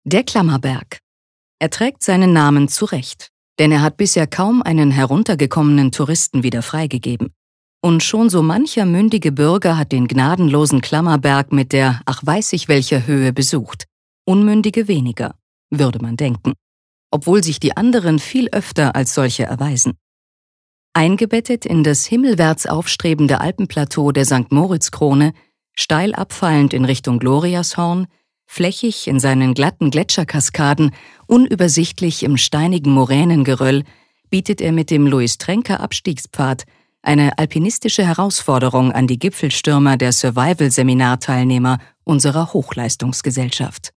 Der Klammerberg. Er trägt seinen Namen zu Recht, denn er hat bisher kaum einen heruntergekommenen Touristen wieder freigegeben. Und schon so mancher mündige Bürger hat den gnadenlosen Klammerberg mit der ach weiß ich welcher Höhe besucht. Unmündige weniger, würde man denken, obwohl sich die anderen viel öfter als solche erweisen. Eingebettet in das himmelwärts aufstrebende Alpenplateau der St. Moritz-Krone, steil abfallend in Richtung Gloriashorn, flächig in seinen glatten Gletscherkaskaden, unübersichtlich im steinigen Moränengeröll, bietet er mit dem Louis-Trenker-Abstiegspfad eine alpinistische Herausforderung an die Gipfelstürmer der Survival-Seminarteilnehmer unserer Hochleistungsgesellschaft.